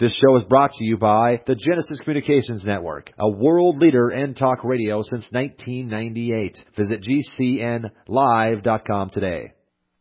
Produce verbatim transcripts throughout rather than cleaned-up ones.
This show is brought to you by the Genesis Communications Network, a world leader in talk radio since nineteen ninety-eight. Visit G C N live dot com today.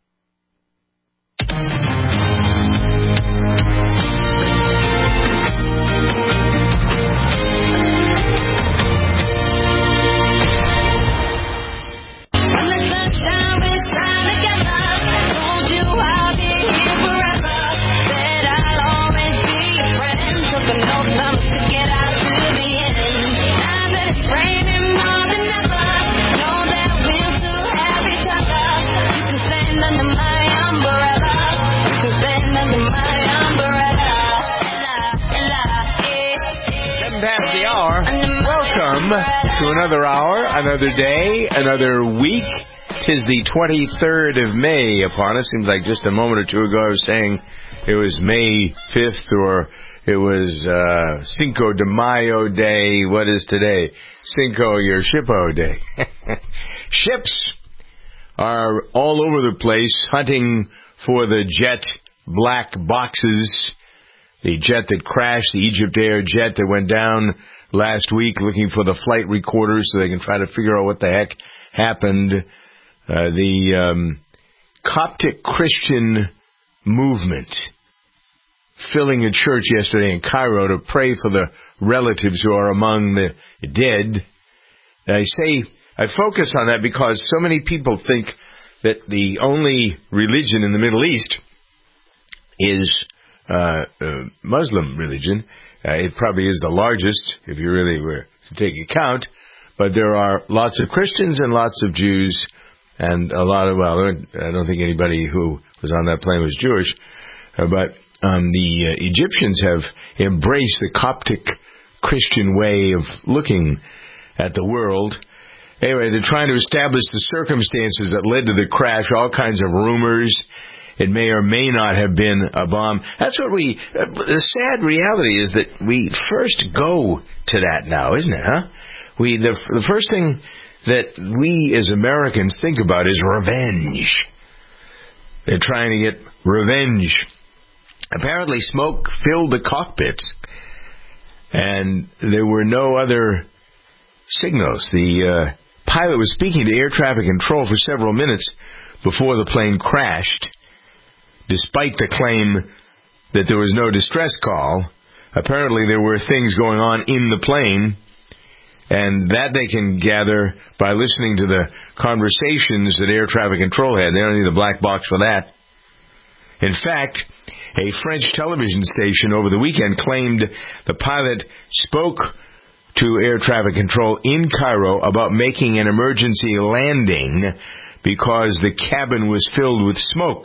To another hour, another day, another week. 'Tis the twenty-third of May upon us. Seems like just a moment or two ago I was saying it was May fifth or it was uh, Cinco de Mayo Day. What is today? Cinco your Shippo Day. Ships are all over the place hunting for the jet black boxes. The jet that crashed, the Egypt Air jet that went down last week, looking for the flight recorders so they can try to figure out what the heck happened. Uh, the um, Coptic Christian movement filling a church yesterday in Cairo to pray for the relatives who are among the dead. I say, I focus on that because so many people think that the only religion in the Middle East is uh, uh, Muslim religion. Uh, it probably is the largest, if you really were to take account, but there are lots of Christians and lots of Jews, and a lot of, well, I don't think anybody who was on that plane was Jewish, uh, but um, the uh, Egyptians have embraced the Coptic Christian way of looking at the world. Anyway, they're trying to establish the circumstances that led to the crash, all kinds of rumors. It may or may not have been a bomb. That's what we, uh, the sad reality is that we first go to that now, isn't it, huh? We, the, the first thing that we as Americans think about is revenge. They're trying to get revenge. Apparently smoke filled the cockpits, and there were no other signals. The uh, pilot was speaking to air traffic control for several minutes before the plane crashed. Despite the claim that there was no distress call, apparently there were things going on in the plane, and that they can gather by listening to the conversations that air traffic control had. They don't need a black box for that. In fact, a French television station over the weekend claimed the pilot spoke to air traffic control in Cairo about making an emergency landing because the cabin was filled with smoke.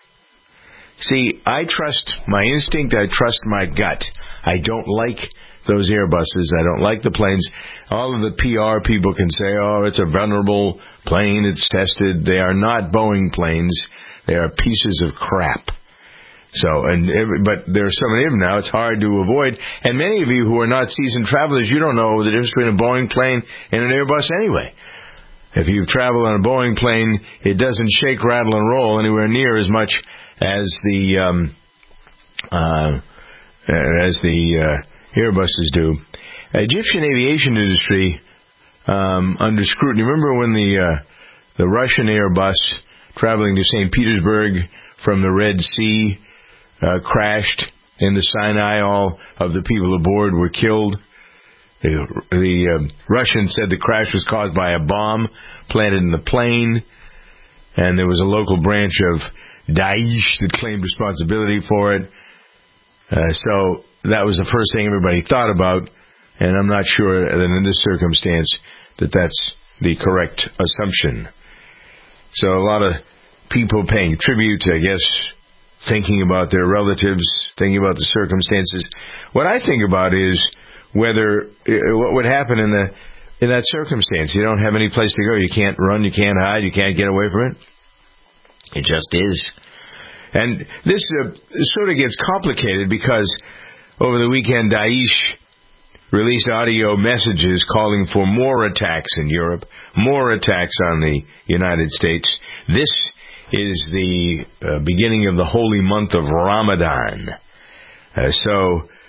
See, I trust my instinct, I trust my gut. I don't like those Airbuses, I don't like the planes. All of the P R people can say, oh, it's a venerable plane, it's tested. They are not Boeing planes. They are pieces of crap. So, and every, but there are so many of them now, it's hard to avoid. And many of you who are not seasoned travelers, you don't know the difference between a Boeing plane and an Airbus anyway. If you've traveled on a Boeing plane, it doesn't shake, rattle, and roll anywhere near as much as the um, uh, as the uh, Airbuses do. Egyptian aviation industry um, under scrutiny. Remember when the uh, the Russian Airbus traveling to Saint Petersburg from the Red Sea uh, crashed in the Sinai? All of the people aboard were killed. The, the uh, Russians said the crash was caused by a bomb planted in the plane, and there was a local branch of Daesh that claimed responsibility for it. Uh, so that was the first thing everybody thought about, and I'm not sure that in this circumstance that that's the correct assumption. So a lot of people paying tribute, I guess, thinking about their relatives, thinking about the circumstances. What I think about is whether what would happen in the in that circumstance. You don't have any place to go. You can't run. You can't hide. You can't get away from it. It just is. And this uh, sort of gets complicated because over the weekend, Daesh released audio messages calling for more attacks in Europe, more attacks on the United States. This is the uh, beginning of the holy month of Ramadan. Uh, so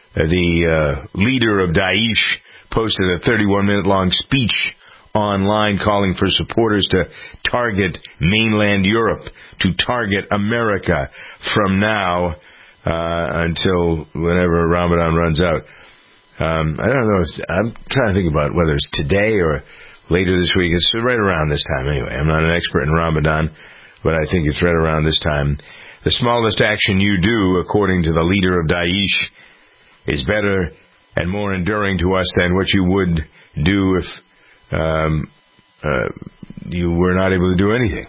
the uh, leader of Daesh posted a thirty-one minute long speech online calling for supporters to target mainland Europe, to target America from now uh, until whenever Ramadan runs out. Um, I don't know. If, I'm trying to think about whether it's today or later this week. It's right around this time anyway. I'm not an expert in Ramadan, but I think it's right around this time. The smallest action you do, according to the leader of Daesh, is better and more enduring to us than what you would do if um, uh, you were not able to do anything.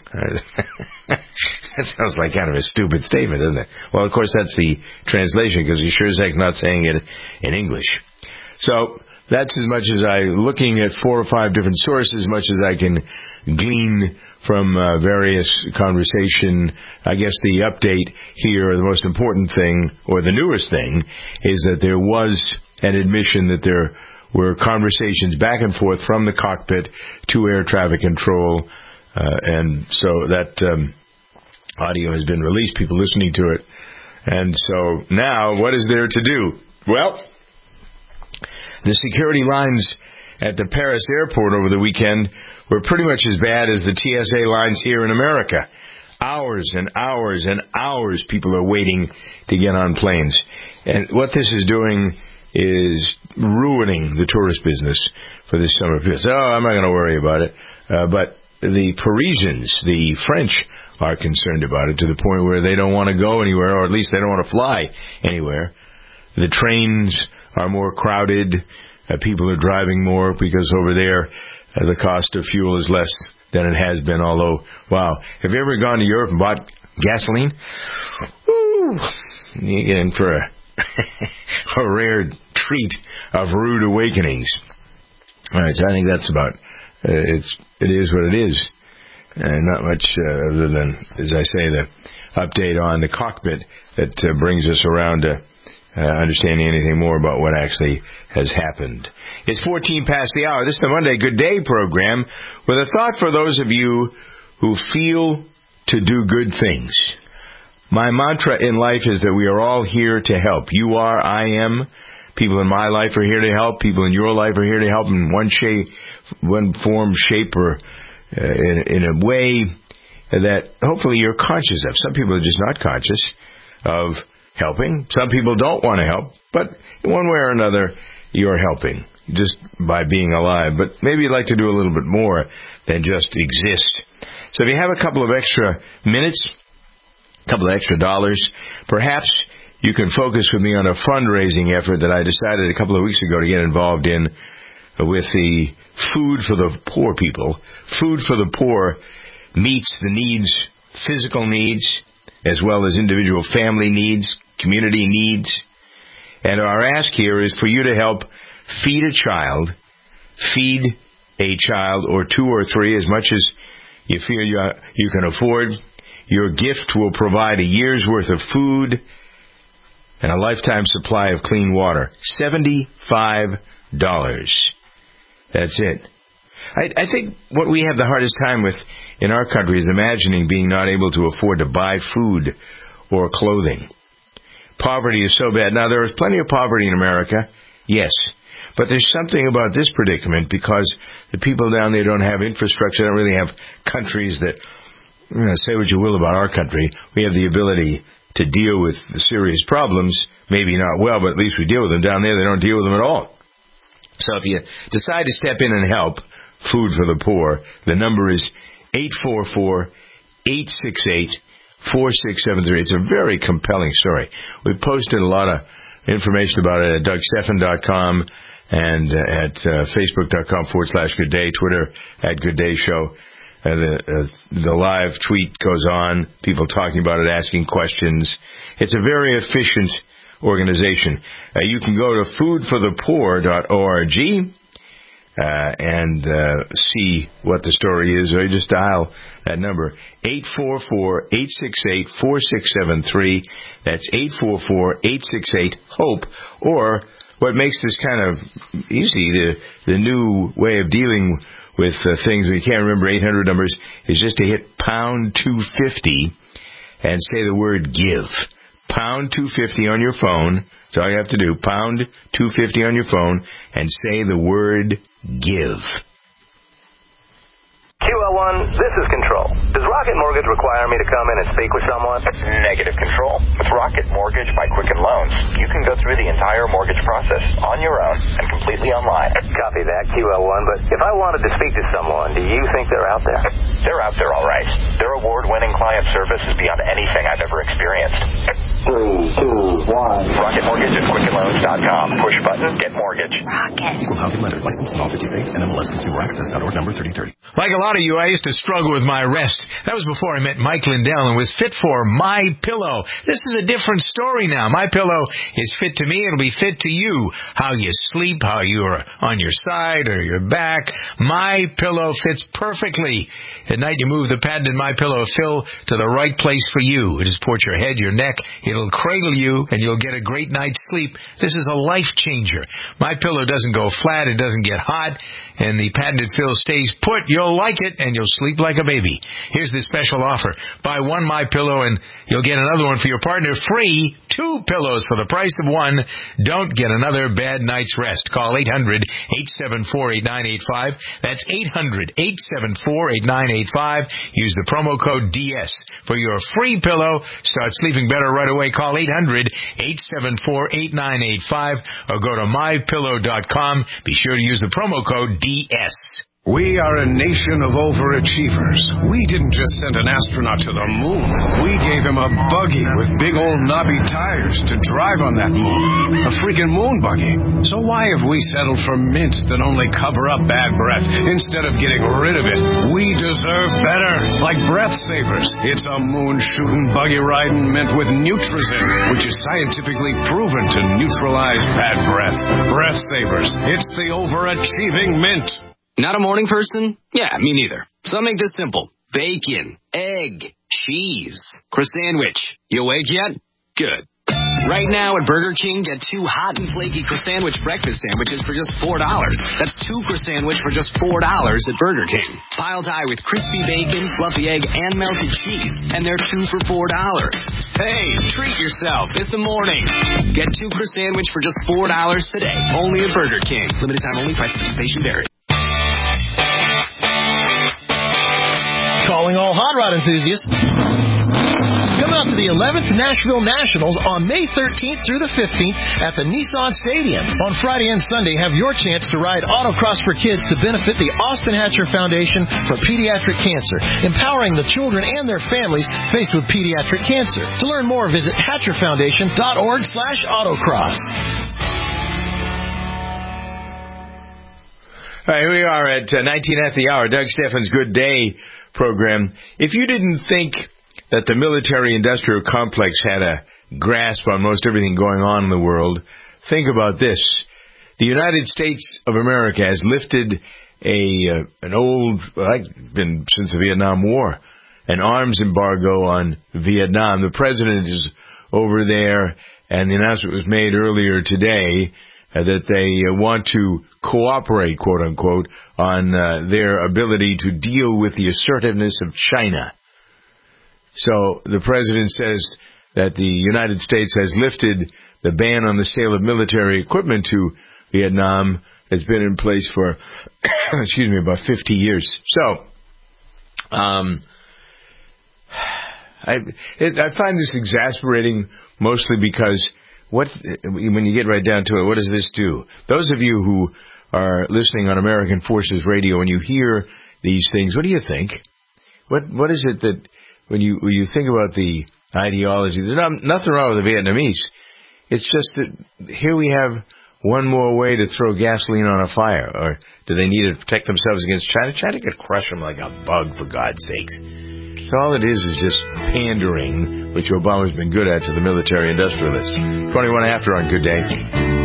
That sounds like kind of a stupid statement, doesn't it? Well, of course, that's the translation, because he sure as heck's not saying it in English. So that's as much as I, looking at four or five different sources, much as I can glean from uh, various conversation. I guess the update here, the most important thing, or the newest thing, is that there was an admission that there were conversations back and forth from the cockpit to air traffic control, uh, and so that um, audio has been released, people listening to it. And so now, what is there to do? Well, the security lines at the Paris airport over the weekend were pretty much as bad as the T S A lines here in America. Hours and hours and hours people are waiting to get on planes. And what this is doing is ruining the tourist business for this summer. People say, oh, I'm not going to worry about it. Uh, but the Parisians, the French, are concerned about it to the point where they don't want to go anywhere, or at least they don't want to fly anywhere. The trains are more crowded. Uh, people are driving more because over there uh, the cost of fuel is less than it has been. Although, wow, have you ever gone to Europe and bought gasoline? Woo! You get in for a, a rare treat of rude awakenings. All right, so I think that's about uh, it's. It is what it is. And not much uh, other than, as I say, the update on the cockpit that uh, brings us around to uh, understanding anything more about what actually has happened. It's fourteen past the hour. This is the Monday Good Day program with a thought for those of you who feel to do good things. My mantra in life is that we are all here to help. You are, I am. People in my life are here to help. People in your life are here to help in one shape, one form, shape, or Uh, in, in a way that hopefully you're conscious of. Some people are just not conscious of helping. Some people don't want to help, but in one way or another, you're helping just by being alive. But maybe you'd like to do a little bit more than just exist. So if you have a couple of extra minutes, a couple of extra dollars, perhaps you can focus with me on a fundraising effort that I decided a couple of weeks ago to get involved in with the Food for the Poor people. Food for the Poor meets the needs, physical needs, as well as individual family needs, community needs. And our ask here is for you to help feed a child, feed a child or two or three, as much as you feel you, you can afford. Your gift will provide a year's worth of food and a lifetime supply of clean water. seventy-five dollars. That's it. I, I think what we have the hardest time with in our country is imagining being not able to afford to buy food or clothing. Poverty is so bad. Now, there is plenty of poverty in America, yes. But there's something about this predicament because the people down there don't have infrastructure, don't really have countries that, you know, say what you will about our country. We have the ability to deal with the serious problems, maybe not well, but at least we deal with them. Down there, they don't deal with them at all. So if you decide to step in and help Food for the Poor, the number is eight four four, eight six eight, four six seven three. It's a very compelling story. We've posted a lot of information about it at Doug Stephan dot com and at uh, Facebook dot com forward slash Good Day, Twitter at Good Day Show. Uh, the, uh, the live tweet goes on, people talking about it, asking questions. It's a very efficient organization. Uh, you can go to food for the poor dot org uh, and uh, see what the story is, or you just dial that number, eight four four, eight six eight, four six seven three. That's eight four four, eight six eight, HOPE. Or what makes this kind of easy, the, the new way of dealing with uh, things we can't remember eight hundred numbers, is just to hit pound two fifty and say the word give. pound two fifty on your phone. That's all you have to do. Pound two fifty on your phone and say the word give. Q L one, this is Control. Does Rocket Mortgage require me to come in and speak with someone? Negative, Control. With Rocket Mortgage by Quicken Loans, you can go through the entire mortgage process on your own and completely online. Copy that, Q L one, but if I wanted to speak to someone, do you think they're out there? They're out there, all right. Their award-winning client service is beyond anything I've ever experienced. Three, two, one. Rocket Mortgage at Quicken Loans dot com. Push button, get mortgage. Rocket. Equal housing lender. Licensed in all fifty states. N M L S Consumer Access dot org number thirty thirty. Like a lot of you, I used to struggle with my rest. That was before I met Mike Lindell and was fit for My Pillow. This is a different story now. My Pillow is fit to me. It'll be fit to you. How you sleep, how you're on your side or your back. My Pillow fits perfectly. At night, you move the patented My Pillow fill to the right place for you. It'll support your head, your neck. It'll cradle you, and you'll get a great night's sleep. This is a life changer. My Pillow doesn't go flat. It doesn't get hot. And the patented fill stays put. You'll like it, and you'll sleep like a baby. Here's the special offer. Buy one My Pillow, and you'll get another one for your partner free. Two pillows for the price of one. Don't get another bad night's rest. Call eight hundred, eight seven four, eight nine eight five. That's eight hundred, eight seven four, eight nine eight five. Use the promo code D S for your free pillow. Start sleeping better right away. Call eight hundred, eight seven four, eight nine eight five or go to my pillow dot com. Be sure to use the promo code D S. We are a nation of overachievers. We didn't just send an astronaut to the moon. We gave him a buggy with big old knobby tires to drive on that moon. A freaking moon buggy. So why have we settled for mints that only cover up bad breath instead of getting rid of it? We deserve better. Like Breath Savers. It's a moon-shooting, buggy-riding mint with Nutrizin, which is scientifically proven to neutralize bad breath. Breath Savers. It's the overachieving mint. Not a morning person? Yeah, me neither. So I'll make this simple. Bacon, egg, cheese, croissant. You awake yet? Good. Right now at Burger King, get two hot and flaky croissant breakfast sandwiches for just four dollars. That's two croissant for just four dollars at Burger King. Piled high with crispy bacon, fluffy egg, and melted cheese. And they're two for four dollars. Hey, treat yourself. It's the morning. Get two croissant for just four dollars today. Only at Burger King. Limited time only. Price participation varies. Calling all hot rod enthusiasts. Come out to the eleventh Nashville Nationals on May thirteenth through the fifteenth at the Nissan Stadium. On Friday and Sunday, have your chance to ride autocross for kids to benefit the Austin Hatcher Foundation for Pediatric Cancer, empowering the children and their families faced with pediatric cancer. To learn more, visit hatcher foundation dot org slash autocross. All right, here we are at uh, nineteen at the hour, Doug Steffens' Good Day program. If you didn't think that the military-industrial complex had a grasp on most everything going on in the world, think about this. The United States of America has lifted a uh, an old, well, been since the Vietnam War, an arms embargo on Vietnam. The president is over there, and the announcement was made earlier today uh, that they uh, want to cooperate, quote-unquote, on uh, their ability to deal with the assertiveness of China. So the president says that the United States has lifted the ban on the sale of military equipment to Vietnam. Has been in place for, excuse me, about fifty years. So, um, I it, I find this exasperating mostly because what when you get right down to it, what does this do? Those of you who are listening on American Forces Radio and you hear these things, what do you think? What what is it that when you when you think about the ideology, there's not, nothing wrong with the Vietnamese. It's just that here we have one more way to throw gasoline on a fire. Or do they need to protect themselves against China? China could crush them like a bug, for God's sakes. So all it is is just pandering, which Obama's been good at to the military industrialists. twenty-one after on Good Day.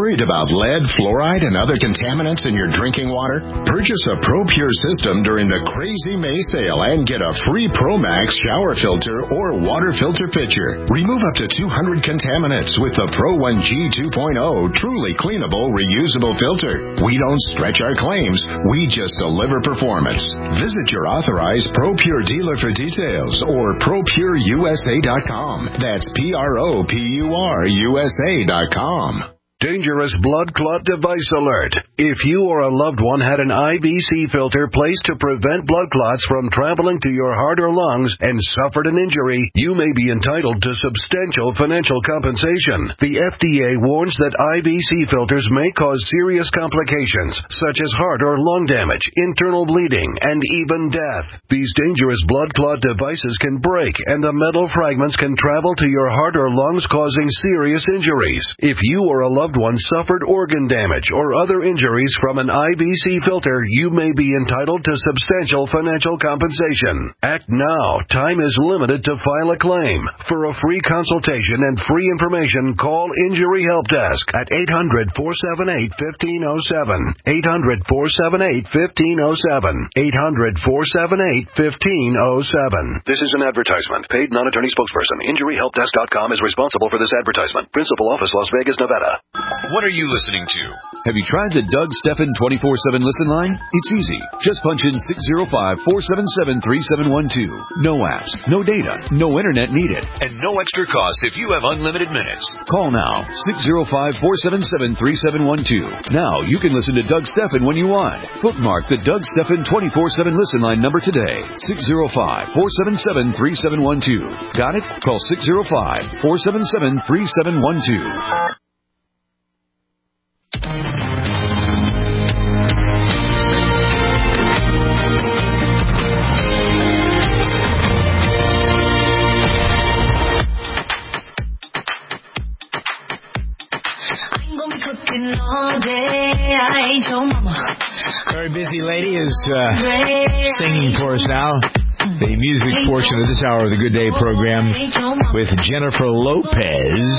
Worried about lead, fluoride, and other contaminants in your drinking water? Purchase a ProPure system during the Crazy May sale and get a free ProMax shower filter or water filter pitcher. Remove up to two hundred contaminants with the Pro one G two point oh truly cleanable, reusable filter. We don't stretch our claims. We just deliver performance. Visit your authorized ProPure dealer for details or pro pure u s a dot com. That's P R O P U R U S A dot com. Dangerous blood clot device alert. If you or a loved one had an I V C filter placed to prevent blood clots from traveling to your heart or lungs and suffered an injury, you may be entitled to substantial financial compensation. The F D A warns that I V C filters may cause serious complications, such as heart or lung damage, internal bleeding, and even death. These dangerous blood clot devices can break, and the metal fragments can travel to your heart or lungs, causing serious injuries. If you or a loved one suffered organ damage or other injuries from an I V C filter, you may be entitled to substantial financial compensation. Act now. Time is limited to file a claim. For a free consultation and free information, call Injury Help Desk at eight hundred, four seven eight, one five zero seven. eight hundred, four seven eight, one five zero seven. eight hundred, four seven eight, one five zero seven. This is an advertisement. Paid non-attorney spokesperson. Injury Help Desk dot com is responsible for this advertisement. Principal office, Las Vegas, Nevada. What are you listening to? Have you tried the Doug Stephan twenty-four seven listen line? It's easy. Just punch in six zero five, four seven seven, three seven one two. No apps, no data, no internet needed, and no extra cost if you have unlimited minutes. Call now, six zero five, four seven seven, three seven one two. Now you can listen to Doug Stephan when you want. Bookmark the Doug Stephan twenty-four seven listen line number today, six zero five, four seven seven, three seven one two. Got it? Call six zero five, four seven seven, three seven one two. All day, I ain't your mama. Very busy lady is uh, singing for us now. The music portion of this hour of the Good Day program with Jennifer Lopez,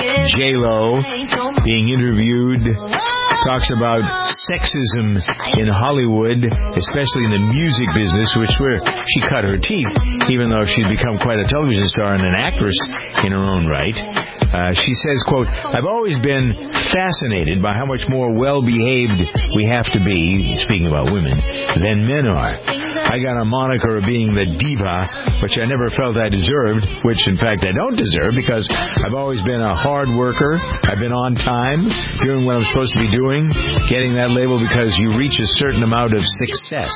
J-Lo, being interviewed. Talks about sexism in Hollywood, especially in the music business, which where she cut her teeth, even though she'd become quite a television star and an actress in her own right. Uh, she says, quote, I've always been fascinated by how much more well-behaved we have to be, speaking about women, than men are. I got a moniker of being the diva, which I never felt I deserved, which in fact I don't deserve because I've always been a hard worker. I've been on time, doing what I'm supposed to be doing, getting that label because you reach a certain amount of success.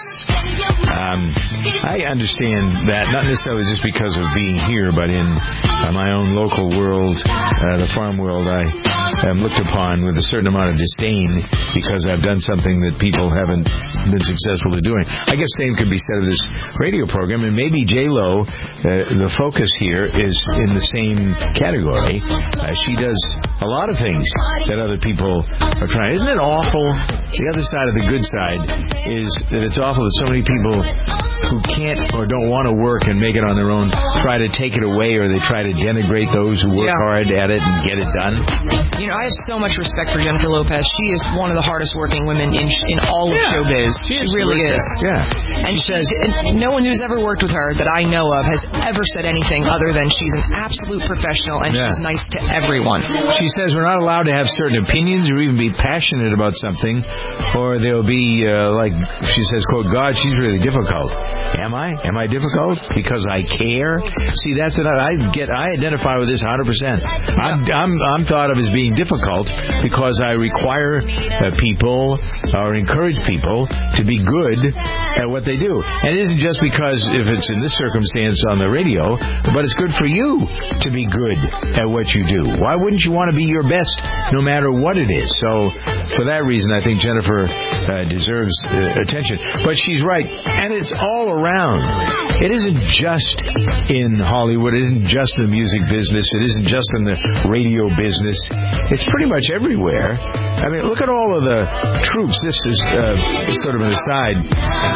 Um, I understand that, not necessarily just because of being here, but in uh, my own local world, uh, the farm world, I am looked upon with a certain amount of disdain because I've done something that people haven't been successful at doing. I guess same could be said of this radio program, and maybe J-Lo, uh, the focus here is in the same category. Uh, she does a lot of things that other people are trying. Isn't it awful? The other side of the good side is that it's awful that so many people who can't or don't want to work and make it on their own try to take it away, or they try to denigrate those who work yeah. hard at it and get it done. You know, I have so much respect for Jennifer Lopez. She is one of the hardest working women in in all of yeah. showbiz. She, she really is. Yeah. And she says, and no one who's ever worked with her that I know of has ever said anything other than she's an absolute professional and yeah. she's nice to everyone. She says we're not allowed to have certain opinions or even be passionate about something, or there'll be, uh, like she says, quote, God, she's really difficult. Am I? Am I difficult? Because I care? See, that's it. I get. I identify with this one hundred percent. I'm, I'm, I'm thought of as being difficult because I require uh, people or encourage people to be good at what they do. And it isn't just because if it's in this circumstance on the radio, but it's good for you to be good at what you do. Why wouldn't you want to be your best no matter what it is? So for that reason, I think Jennifer uh, deserves uh, attention. But she's right. And it's all around. It isn't just in Hollywood. It isn't just in the music business. It isn't just in the radio business. It's pretty much everywhere. I mean, look at all of the troops. This is uh, sort of an aside.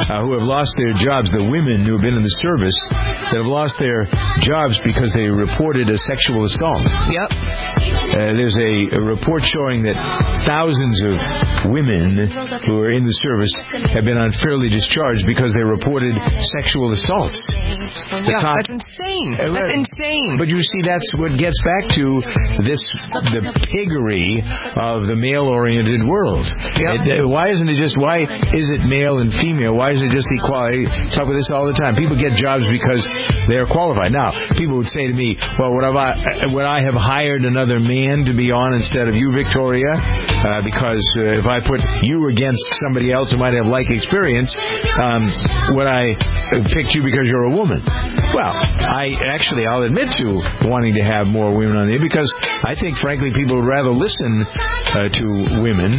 uh, who have lost their jobs, the women who have been in the service that have lost their jobs because they reported a sexual assault. Yep. Uh, there's a, a report showing that thousands of women who are in the service have been unfairly discharged because they reported sexual assaults. The Yeah, top- that's insane. That's insane. But you see, that's what gets back to this, the piggery of the male-oriented world. It, uh, why isn't it just, why is it male and female? Why isn't it just equality? I talk about this all the time. People get jobs because they're qualified. Now, people would say to me, well, would I, would I have hired another man to be on instead of you, Victoria? Uh, because uh, if I put you against somebody else who might have like experience, um, would I have picked you because you're a woman? Well, I actually, I'll admit to wanting to have more women on the air because I think, frankly, people would rather listen uh, to women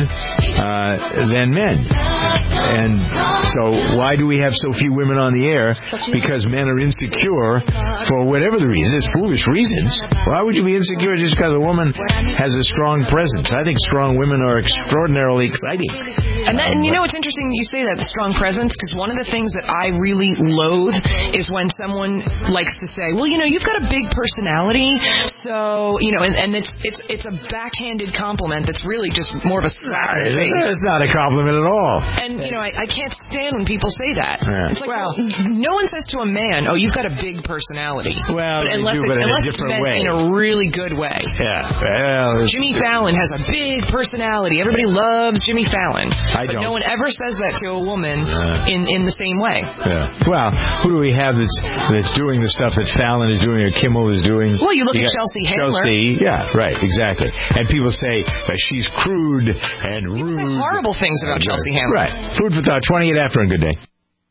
uh, than men. And so why do we have so few women on the air? Because men are insecure for whatever the reason. It's foolish reasons. Why would you be insecure just because a woman has a strong presence? I think strong women are extraordinarily exciting. And, that, and you know, it's interesting you say that, the strong presence, because one of the things that I really loathe is when someone likes to say, well, you know, you've got a big personality, so, you know, and, and it's it's it's a backhanded compliment that's really just more of a slap in the face. It's not a compliment at all. And, you know, I, I can't stand when people say that. Yeah. It's like, well, no one says to a man, oh, you've got a big personality. Well, but they unless do, it's, but in a unless it's different meant way. in a really good way. Yeah. Well, Jimmy Fallon has a big personality. Everybody loves Jimmy Fallon. I but don't. no one ever says that to a woman Yeah. in, in the same way. Yeah. Well, who do we have that's that's doing the stuff that Fallon is doing or Kimmel is doing? Well, you look at got Chelsea Handler. Chelsea, yeah, right, exactly. And people say that she's crude and rude. Say horrible things about Chelsea Handler. Right. Food for thought. twenty-eight after and good day.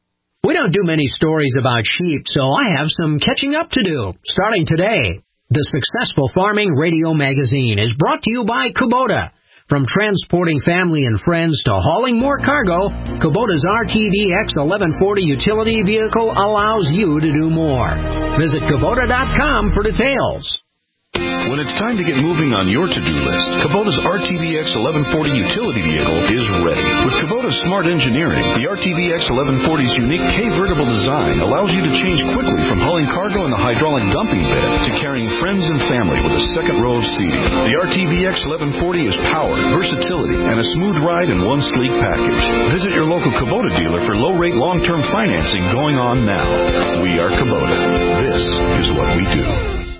We don't do many stories about sheep, so I have some catching up to do. Starting today, the Successful Farming Radio Magazine is brought to you by Kubota. From transporting family and friends to hauling more cargo, Kubota's R T V X eleven forty utility vehicle allows you to do more. Visit Kubota dot com for details. When it's time to get moving on your to-do list, Kubota's R T V X eleven forty utility vehicle is ready. With Kubota's smart engineering, the R T V X eleven forty's unique K-vertible design allows you to change quickly from hauling cargo in the hydraulic dumping bed to carrying friends and family with a second row of seating. The R T V X eleven forty is power, versatility, and a smooth ride in one sleek package. Visit your local Kubota dealer for low-rate long-term financing going on now. We are Kubota. This is what we do.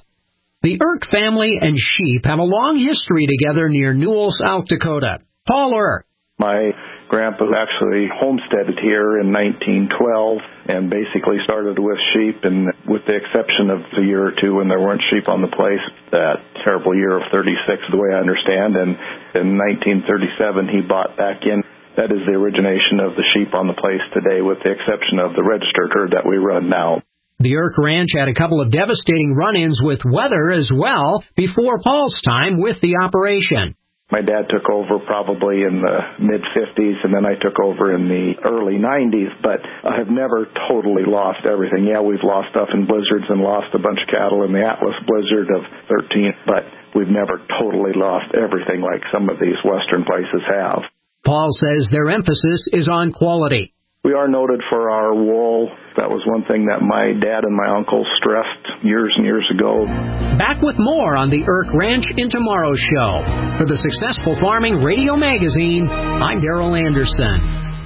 The Irk family and sheep have a long history together near Newell, South Dakota. Paul Irk. My grandpa actually homesteaded here in nineteen twelve and basically started with sheep, and with the exception of the year or two when there weren't sheep on the place, that terrible year of thirty-six, the way I understand, and in nineteen thirty-seven he bought back in. That is the origination of the sheep on the place today, with the exception of the registered herd that we run now. The Irk Ranch had a couple of devastating run-ins with weather as well before Paul's time with the operation. My dad took over probably in the mid-fifties, and then I took over in the early nineties, but I have never totally lost everything. Yeah, we've lost stuff in blizzards and lost a bunch of cattle in the Atlas blizzard of thirteen, but we've never totally lost everything like some of these western places have. Paul says their emphasis is on quality. We are noted for our wool. That was one thing that my dad and my uncle stressed years and years ago. Back with more on the Irk Ranch in tomorrow's show. For the Successful Farming Radio Magazine, I'm Darrell Anderson.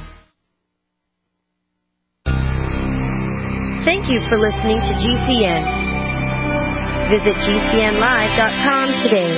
Thank you for listening to G C N. Visit G C N live dot com today.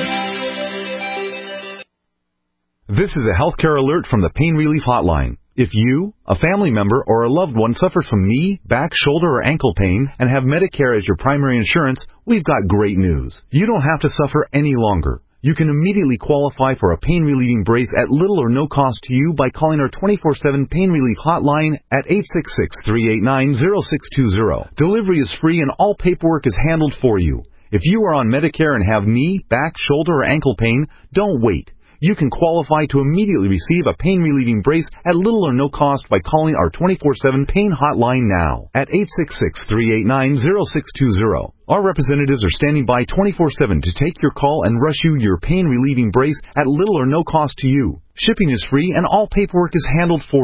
This is a healthcare alert from the Pain Relief Hotline. If you, a family member, or a loved one suffers from knee, back, shoulder, or ankle pain and have Medicare as your primary insurance, we've got great news. You don't have to suffer any longer. You can immediately qualify for a pain-relieving brace at little or no cost to you by calling our twenty-four seven Pain Relief Hotline at eight six six, three eight nine, zero six two zero. Delivery is free and all paperwork is handled for you. If you are on Medicare and have knee, back, shoulder, or ankle pain, don't wait. You can qualify to immediately receive a pain-relieving brace at little or no cost by calling our twenty-four seven Pain Hotline now at eight six six, three eight nine, zero six two zero. Our representatives are standing by twenty-four seven to take your call and rush you your pain-relieving brace at little or no cost to you. Shipping is free and all paperwork is handled for you.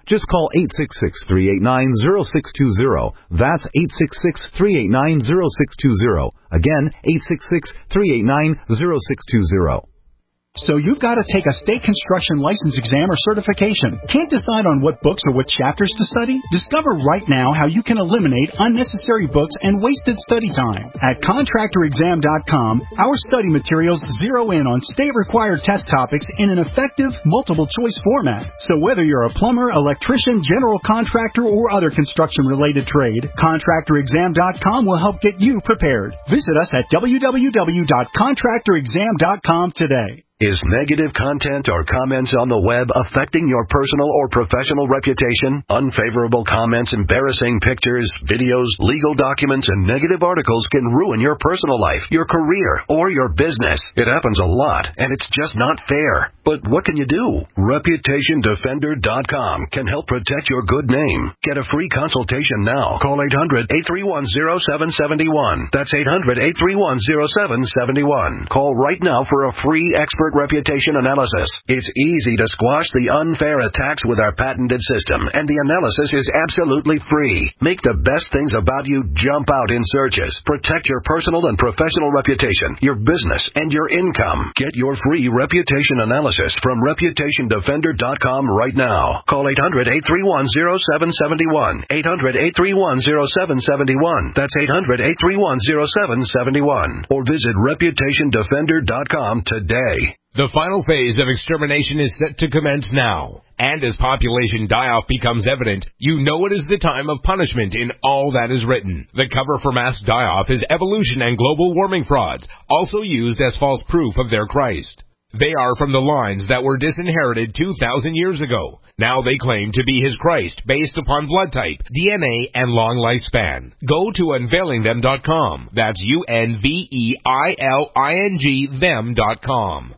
Just call eight six six, three eight nine, zero six two zero. That's eight six six, three eight nine, zero six two zero. Again, eight six six, three eight nine, zero six two zero. So you've got to take a state construction license exam or certification. Can't decide on what books or what chapters to study? Discover right now how you can eliminate unnecessary books and wasted study time. At contractor exam dot com, our study materials zero in on state-required test topics in an effective, multiple-choice format. So whether you're a plumber, electrician, general contractor, or other construction-related trade, contractor exam dot com will help get you prepared. Visit us at w w w dot contractor exam dot com today. Is negative content or comments on the web affecting your personal or professional reputation? Unfavorable comments, embarrassing pictures, videos, legal documents, and negative articles can ruin your personal life, your career, or your business. It happens a lot, and it's just not fair. But what can you do? reputation defender dot com can help protect your good name. Get a free consultation now. Call eight hundred, eight three one, zero seven seven one. That's eight hundred, eight three one, zero seven seven one. Call right now for a free expert reputation analysis. It's easy to squash the unfair attacks with our patented system, and the analysis is absolutely free. Make the best things about you jump out in searches. Protect your personal and professional reputation, your business, and your income. Get your free reputation analysis from reputation defender dot com right now. Call eight hundred, eight three one, zero seven seven one. eight hundred, eight three one, zero seven seven one. That's eight hundred, eight three one, zero seven seven one. Or visit reputation defender dot com today. The final phase of extermination is set to commence now. And as population die-off becomes evident, you know it is the time of punishment in all that is written. The cover for mass die-off is evolution and global warming frauds, also used as false proof of their Christ. They are from the lines that were disinherited two thousand years ago. Now they claim to be his Christ based upon blood type, D N A, and long lifespan. Go to unveiling them dot com. That's U N V E I L I N G them dot com.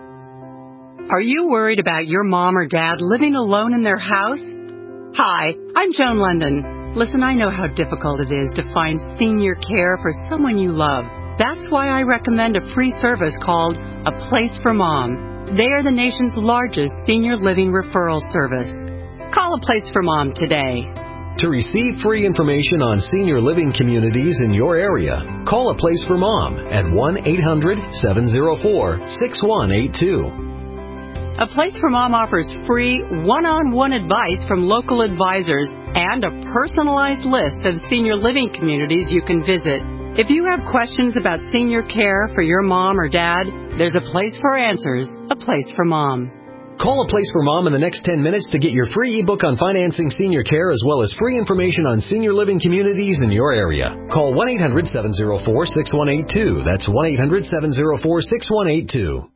Are you worried about your mom or dad living alone in their house? Hi, I'm Joan London. Listen, I know how difficult it is to find senior care for someone you love. That's why I recommend a free service called A Place for Mom. They are the nation's largest senior living referral service. Call A Place for Mom today. To receive free information on senior living communities in your area, call A Place for Mom at one eight hundred, seven oh four, six one eight two. A Place for Mom offers free one-on-one advice from local advisors and a personalized list of senior living communities you can visit. If you have questions about senior care for your mom or dad, there's a place for answers, A Place for Mom. Call A Place for Mom in the next ten minutes to get your free ebook on financing senior care as well as free information on senior living communities in your area. Call one eight hundred, seven oh four, six one eight two. That's one eight hundred, seven oh four, six one eight two.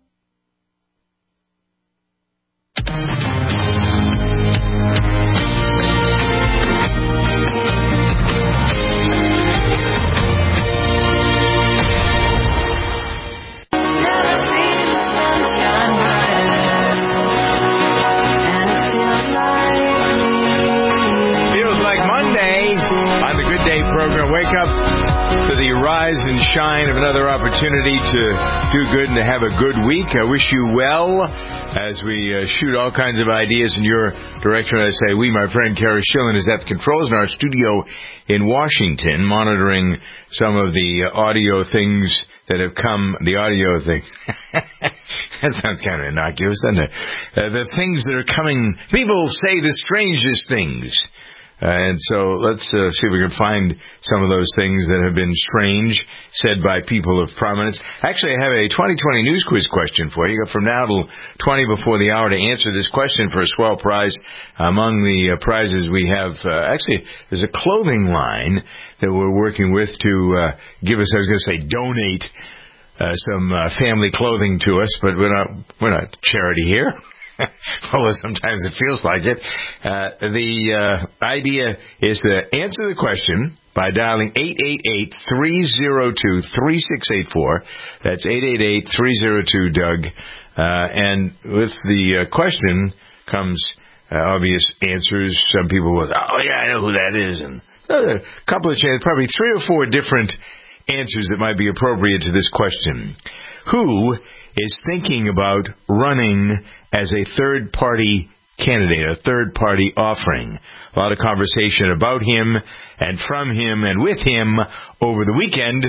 Wake up to the rise and shine of another opportunity to do good and to have a good week. I wish you well as we uh, shoot all kinds of ideas in your direction. I say we, my friend Kara Schillen, is at the controls in our studio in Washington, monitoring some of the uh, audio things that have come, the audio things. That sounds kind of innocuous, doesn't it? Uh, the things that are coming, people say the strangest things. Uh, and so let's uh, see if we can find some of those things that have been strange, said by people of prominence. Actually, I have a twenty twenty news quiz question for you. You got from now till twenty before the hour to answer this question for a swell prize. Among the uh, prizes we have, uh, actually, there's a clothing line that we're working with to uh, give us, I was going to say, donate uh, some uh, family clothing to us, but we're not, we're not charity here. Although sometimes it feels like it. Uh, the uh, idea is to answer the question by dialing eight eight eight, three oh two, three six eight four. That's eight eight eight, three oh two, Doug. Uh, and with the uh, question comes uh, obvious answers. Some people will say, oh, yeah, I know who that is. And uh, a couple of chances, probably three or four different answers that might be appropriate to this question. Who is thinking about running as a third-party candidate, a third-party offering. A lot of conversation about him and from him and with him over the weekend.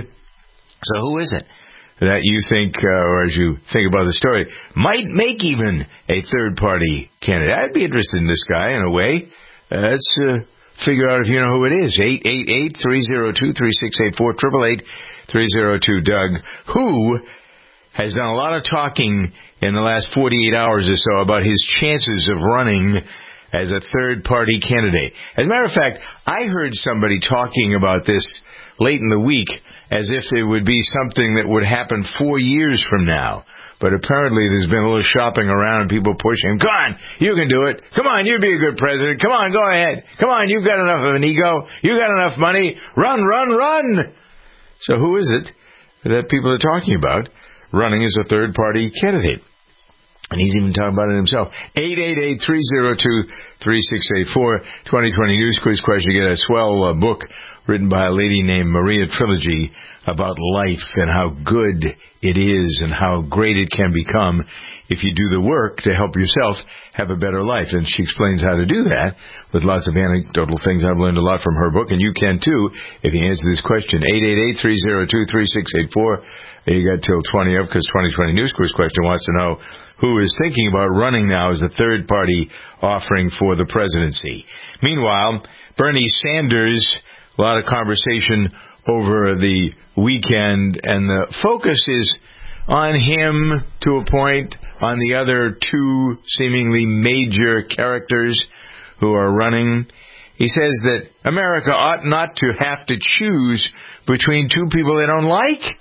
So who is it that you think, uh, or as you think about the story, might make even a third-party candidate? I'd be interested in this guy in a way. Uh, let's uh, figure out if you know who it is. eight eight eight, three oh two, three six eight four, eight eight eight, three oh two, Doug, who has done a lot of talking in the last forty-eight hours or so about his chances of running as a third-party candidate. As a matter of fact, I heard somebody talking about this late in the week as if it would be something that would happen four years from now. But apparently there's been a little shopping around and people pushing him. Come on, you can do it. Come on, you'd be a good president. Come on, go ahead. Come on, you've got enough of an ego. You've got enough money. Run, run, run. So who is it that people are talking about running as a third-party candidate? And he's even talking about it himself. eight eight eight, three oh two, three six eight four. twenty twenty News Quiz question. You get a swell uh, book written by a lady named Maria Trilogy about life and how good it is and how great it can become if you do the work to help yourself have a better life. And she explains how to do that with lots of anecdotal things. I've learned a lot from her book, and you can too if you answer this question. eight eight eight, three oh two, three six eight four. You got till twenty up because twenty twenty News Quiz question wants to know who is thinking about running now as a third-party offering for the presidency. Meanwhile, Bernie Sanders, a lot of conversation over the weekend, and the focus is on him to a point, on the other two seemingly major characters who are running. He says that America ought not to have to choose between two people they don't like.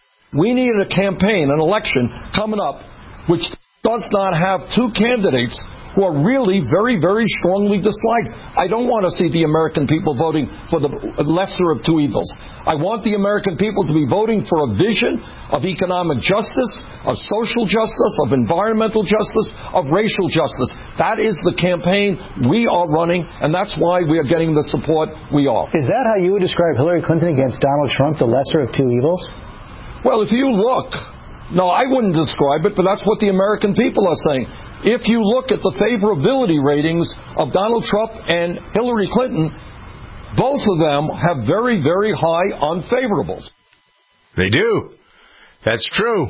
We need a campaign, an election coming up, which does not have two candidates who are really very, very strongly disliked. I don't want to see the American people voting for the lesser of two evils. I want the American people to be voting for a vision of economic justice, of social justice, of environmental justice, of racial justice. That is the campaign we are running, and that's why we are getting the support we are. Is that how you would describe Hillary Clinton against Donald Trump, the lesser of two evils? Well, if you look... No, I wouldn't describe it, but that's what the American people are saying. If you look at the favorability ratings of Donald Trump and Hillary Clinton, both of them have very, very high unfavorables. They do. That's true.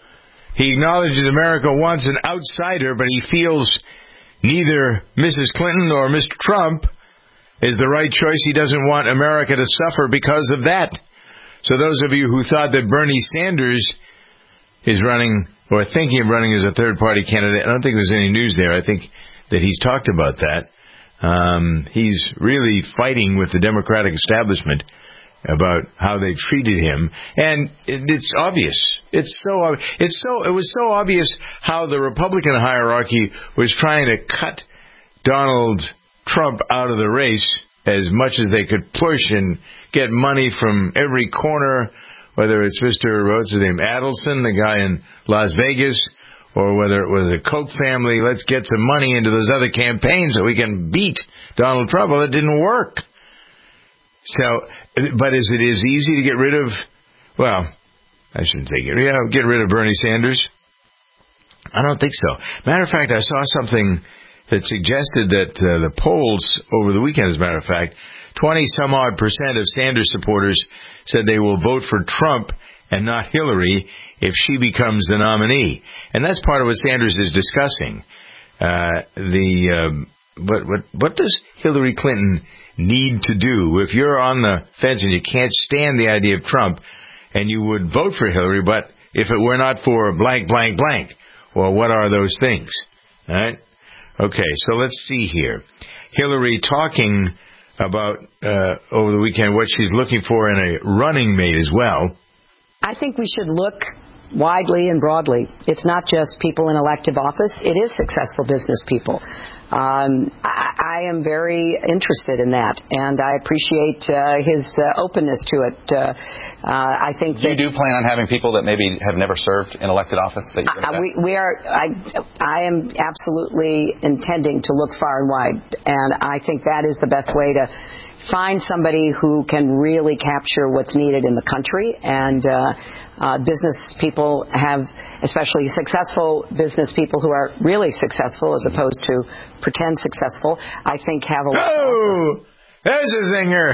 He acknowledges America wants an outsider, but he feels neither Missus Clinton nor Mister Trump is the right choice. He doesn't want America to suffer because of that. So those of you who thought that Bernie Sanders is running or thinking of running as a third-party candidate, I don't think there's any news there. I think that he's talked about that. Um, he's really fighting with the Democratic establishment about how they've treated him, and it, it's obvious. It's so it's so it was so obvious how the Republican hierarchy was trying to cut Donald Trump out of the race as much as they could push and get money from every corner. Whether it's Mister what's his name, Adelson, the guy in Las Vegas, or whether it was a Koch family, let's get some money into those other campaigns so we can beat Donald Trump. Well, it didn't work. So, but is it as easy to get rid of, well, I shouldn't say get, yeah, get rid of Bernie Sanders? I don't think so. Matter of fact, I saw something that suggested that uh, the polls over the weekend, as a matter of fact, twenty some odd percent of Sanders supporters said they will vote for Trump and not Hillary if she becomes the nominee. And that's part of what Sanders is discussing. Uh, the um, what, what, what does Hillary Clinton need to do? If you're on the fence and you can't stand the idea of Trump and you would vote for Hillary, but if it were not for blank, blank, blank, well, what are those things? All right? Okay, so let's see here. Hillary talking about uh, over the weekend what she's looking for in a running mate as well. I think we should look widely and broadly. It's not just people in elective office. It is successful business people. Um, I, I am very interested in that, and I appreciate uh, his uh, openness to it. Uh, uh, I think you that do plan on having people that maybe have never served in elected office. That you uh, we, we are. I, I am absolutely intending to look far and wide, and I think that is the best way to find somebody who can really capture what's needed in the country. And uh, uh, business people have, especially successful business people who are really successful as opposed to pretend successful, I think have a... Oh, there's a zinger.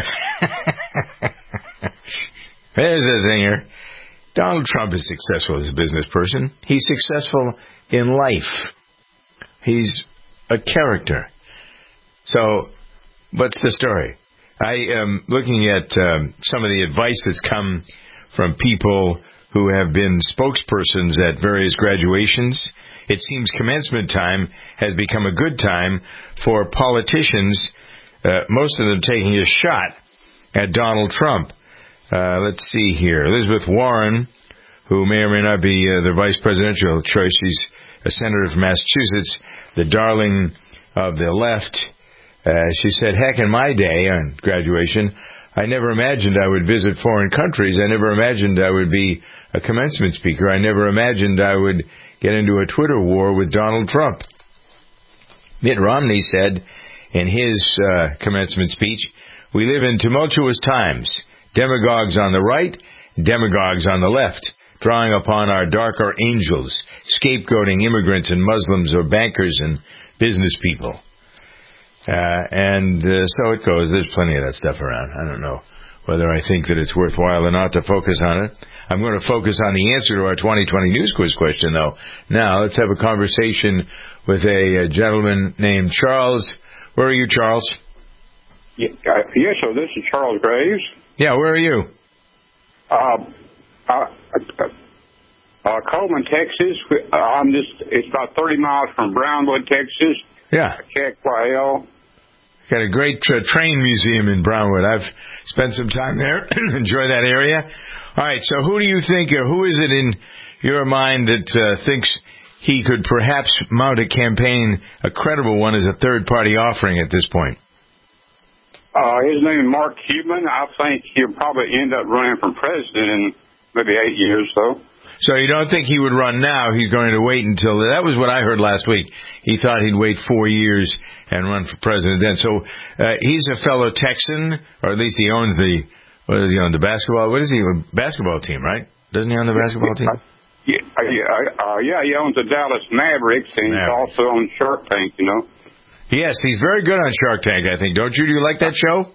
There's a zinger. Donald Trump is successful as a business person. He's successful in life. He's a character. So, what's the story? I am looking at um, some of the advice that's come from people who have been spokespersons at various graduations. It seems commencement time has become a good time for politicians, uh, most of them taking a shot at Donald Trump. Uh, let's see here. Elizabeth Warren, who may or may not be uh, the vice presidential choice. She's a senator from Massachusetts, the darling of the left. Uh, she said, heck, in my day on graduation, I never imagined I would visit foreign countries. I never imagined I would be a commencement speaker. I never imagined I would get into a Twitter war with Donald Trump. Mitt Romney said in his uh, commencement speech, we live in tumultuous times. Demagogues on the right, demagogues on the left, drawing upon our darker angels, scapegoating immigrants and Muslims or bankers and business people. Uh, and uh, so it goes. There's plenty of that stuff around. I don't know whether I think that it's worthwhile or not to focus on it. I'm going to focus on the answer to our twenty twenty News Quiz question, though. Now, let's have a conversation with a, a gentleman named Charles. Where are you, Charles? Yeah, uh, yes, so this is Charles Graves. Yeah, where are you? Uh, uh, uh, Coleman, Texas. Uh, I'm just, it's about thirty miles from Brownwood, Texas. Yeah. Check Y L. Got a great uh, train museum in Brownwood. I've spent some time there. Enjoy that area. All right, so who do you think, or who is it in your mind that uh, thinks he could perhaps mount a campaign, a credible one, as a third-party offering at this point? Uh, his name is Mark Cuban. I think he'll probably end up running for president in maybe eight years, though. So you don't think he would run now? He's going to wait until... That was what I heard last week. He thought he'd wait four years and run for president then. So uh, he's a fellow Texan, or at least he owns the... What does he own? The basketball... What is he? A basketball team, right? Doesn't he own the basketball team? Yeah, yeah, uh, yeah he owns the Dallas Mavericks, and Mavericks. He also owns Shark Tank, you know. Yes, he's very good on Shark Tank, I think. Don't you? Do you like that show?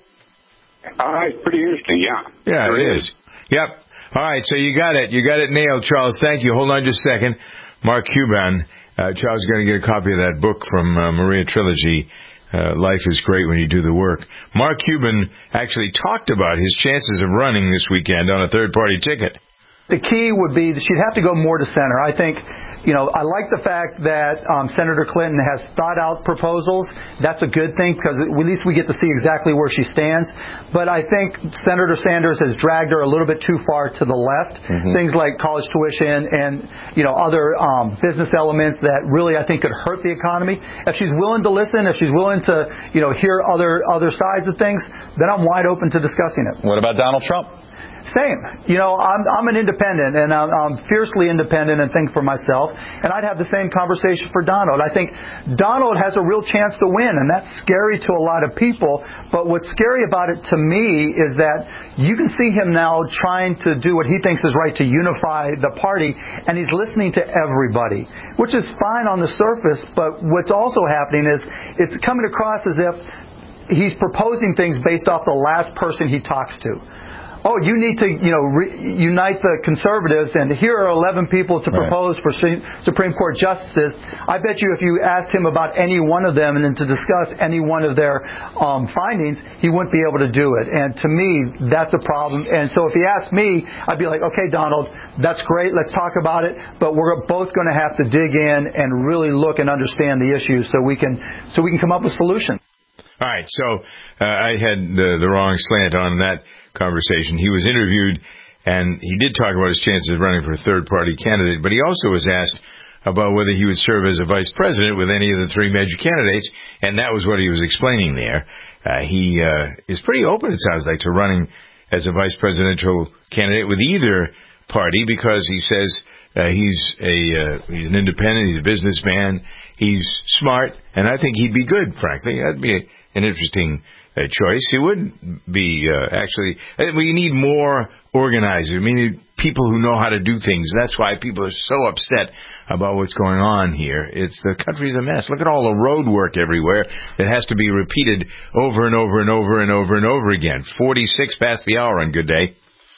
Uh, it's pretty interesting, yeah. Yeah, it is. Yep. All right, so you got it. You got it nailed, Charles. Thank you. Hold on just a second. Mark Cuban. Uh, Charles is going to get a copy of that book from uh, Maria Trilogy, uh, Life is Great When You Do the Work. Mark Cuban actually talked about his chances of running this weekend on a third-party ticket. The key would be that she'd have to go more to center. I think, you know, I like the fact that um, Senator Clinton has thought out proposals. That's a good thing because at least we get to see exactly where she stands. But I think Senator Sanders has dragged her a little bit too far to the left. Mm-hmm. Things like college tuition and, you know, other um, business elements that really I think could hurt the economy. If she's willing to listen, if she's willing to, you know, hear other other sides of things, then I'm wide open to discussing it. What about Donald Trump? Same. You know, I'm I'm an independent, and I'm, I'm fiercely independent and think for myself, and I'd have the same conversation for Donald. I think Donald has a real chance to win, and that's scary to a lot of people, but what's scary about it to me is that you can see him now trying to do what he thinks is right to unify the party, and he's listening to everybody, which is fine on the surface, but what's also happening is it's coming across as if he's proposing things based off the last person he talks to. Oh, you need to, you know, re- unite the conservatives, and here are eleven people to propose right. for Supreme Court justices. I bet you if you asked him about any one of them and then to discuss any one of their um, findings, he wouldn't be able to do it. And to me, that's a problem. And so if he asked me, I'd be like, okay, Donald, that's great. Let's talk about it. But we're both going to have to dig in and really look and understand the issues so we can so we can come up with solutions. All right, so uh, I had the, the wrong slant on that conversation. He was interviewed, and he did talk about his chances of running for a third-party candidate, but he also was asked about whether he would serve as a vice president with any of the three major candidates, and that was what he was explaining there. Uh, he uh, is pretty open, it sounds like, to running as a vice presidential candidate with either party because he says uh, he's a uh, he's an independent, he's a businessman, he's smart, and I think he'd be good, frankly. That'd be a, an interesting a choice. It would be uh, actually. We need more organizers. We need people who know how to do things. That's why people are so upset about what's going on here. It's the country's a mess. Look at all the road work everywhere that has to be repeated over and over and over and over and over again. forty-six past the hour on Good Day.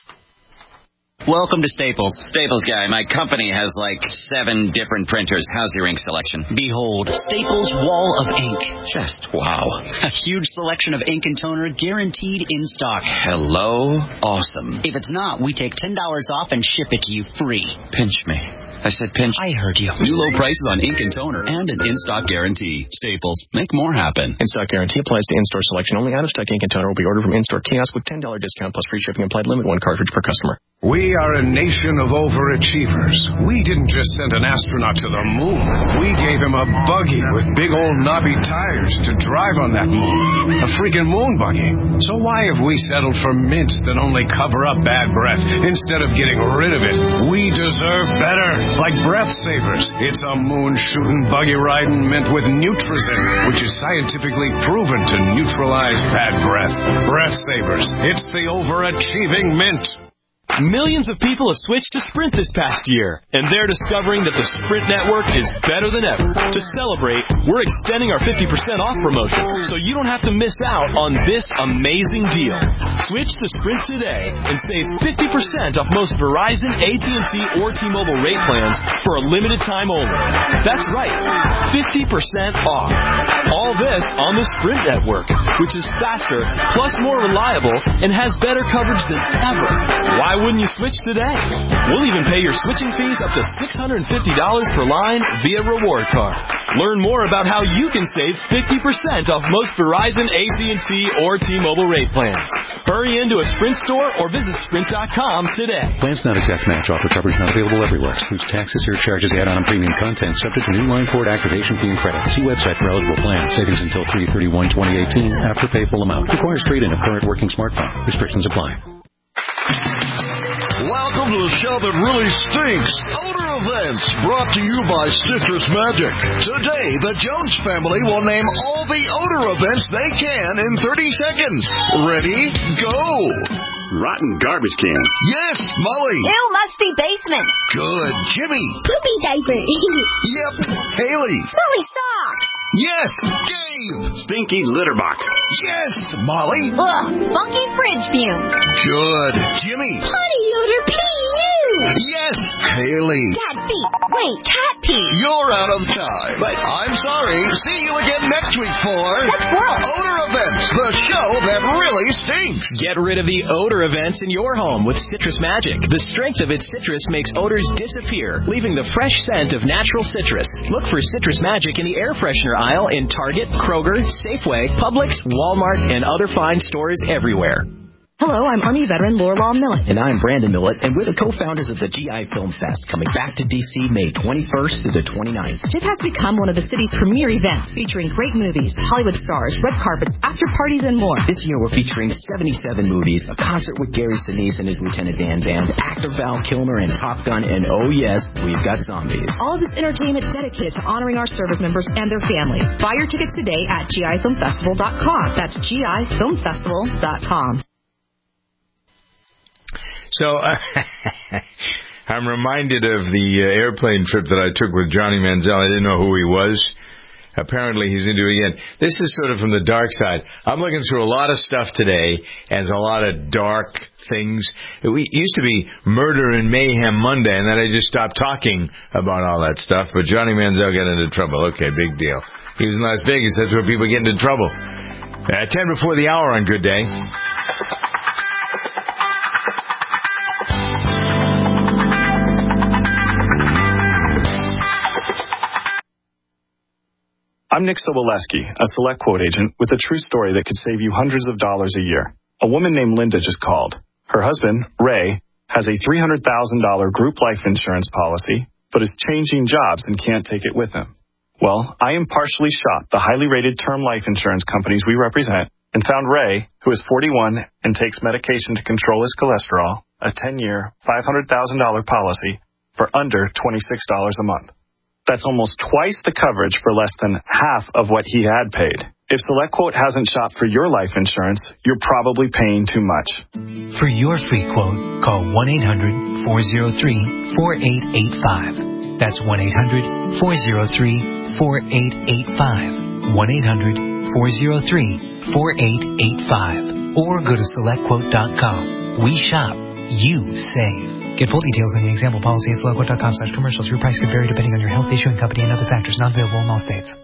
Welcome to Staples. Staples guy, my company has like seven different printers. How's your ink selection? Behold, Staples Wall of Ink. Just wow. A huge selection of ink and toner guaranteed in stock. Hello? Awesome. If it's not, we take ten dollars off and ship it to you free. Pinch me. I said pinch. I heard you. New low prices on ink and toner and an in-stock guarantee. Staples. Make more happen. In-stock guarantee applies to in-store selection only. Out-of-stock ink and toner will be ordered from in-store kiosk with ten dollars discount plus free shipping applied. Limit one cartridge per customer. We are a nation of overachievers. We didn't just send an astronaut to the moon. We gave him a buggy with big old knobby tires to drive on that moon. A freaking moon buggy. So why have we settled for mints that only cover up bad breath instead of getting rid of it? We deserve better. Like Breath Savers. It's a moon-shooting, buggy-riding mint with Nutrizin, which is scientifically proven to neutralize bad breath. Breath Savers. It's the overachieving mint. Millions of people have switched to Sprint this past year, and they're discovering that the Sprint network is better than ever. To celebrate, we're extending our fifty percent off promotion, so you don't have to miss out on this amazing deal. Switch to Sprint today and save fifty percent off most Verizon, A T and T, or T-Mobile rate plans for a limited time only. That's right, fifty percent off. All this on the Sprint network, which is faster, plus more reliable, and has better coverage than ever. Why wouldn't you switch today? We'll even pay your switching fees up to six hundred fifty dollars per line via reward card. Learn more about how you can save fifty percent off most Verizon, A T and T, or T-Mobile rate plans. Hurry into a Sprint store or visit sprint dot com today. Plans not exact match. Offer coverage not available everywhere. Excludes taxes, surcharges, add-on and premium content. Subject to new line port activation fee and credit. See website for eligible plans. Savings until three thirty-one twenty eighteen. After pay full amount. Requires trade-in of current working smartphone. Restrictions apply. Welcome to the show that really stinks. Odor Events, brought to you by Citrus Magic. Today, the Jones family will name all the odor events they can in thirty seconds. Ready? Go! Rotten garbage can. Yes, Molly. Ew, musty basement. Good. Jimmy. Poopy diaper. Yep. Haley. Silly socks. Yes, Dave. Stinky litter box. Yes, Molly. Ugh, funky fridge fumes. Good. Jimmy. Potty odor pee. Yes, Haley. Cat feet. Wait, cat pee. You're out of time. But I'm sorry. See you again next week for That's squirrel. Odor Events, the show that really stinks. Get rid of the odor events in your home with Citrus Magic. The strength of its citrus makes odors disappear, leaving the fresh scent of natural citrus. Look for Citrus Magic in the air freshener aisle in Target, Kroger, Safeway, Publix, Walmart, and other fine stores everywhere. Hello, I'm Army veteran Laurel Millett. And I'm Brandon Millett, and we're the co-founders of the G I Film Fest, coming back to D C May twenty-first through the twenty-ninth. J I F has become one of the city's premier events, featuring great movies, Hollywood stars, red carpets, after parties, and more. This year we're featuring seventy-seven movies, a concert with Gary Sinise and his Lieutenant Dan Band, actor Val Kilmer and Top Gun, and oh yes, we've got zombies. All of this entertainment dedicated to honoring our service members and their families. Buy your tickets today at G I film festival dot com. That's G I film festival dot com. So uh, I'm reminded of the uh, airplane trip that I took with Johnny Manziel. I didn't know who he was. Apparently he's into it again. This is sort of from the dark side. I'm looking through a lot of stuff today, and there's a lot of dark things. It used to be Murder and Mayhem Monday, and then I just stopped talking about all that stuff. But Johnny Manziel got into trouble. Okay, big deal. He was in Las Vegas. That's where people get into trouble. Uh, ten before the hour on Good Day. I'm Nick Soboleski, a Select Quote agent with a true story that could save you hundreds of dollars a year. A woman named Linda just called. Her husband, Ray, has a three hundred thousand dollars group life insurance policy, but is changing jobs and can't take it with him. Well, I impartially shopped the highly rated term life insurance companies we represent and found Ray, who is forty-one and takes medication to control his cholesterol, a ten-year, five hundred thousand dollars policy for under twenty-six dollars a month. That's almost twice the coverage for less than half of what he had paid. If SelectQuote hasn't shopped for your life insurance, you're probably paying too much. For your free quote, call one eight hundred four oh three four eight eight five. That's one eight hundred four oh three four eight eight five. one eight hundred four oh three four eight eight five. Or go to select quote dot com. We shop. You save. Get full details on the example policy at select quote dot com slash commercials. Your price could vary depending on your health, issuing company, and other factors. Not available in all states.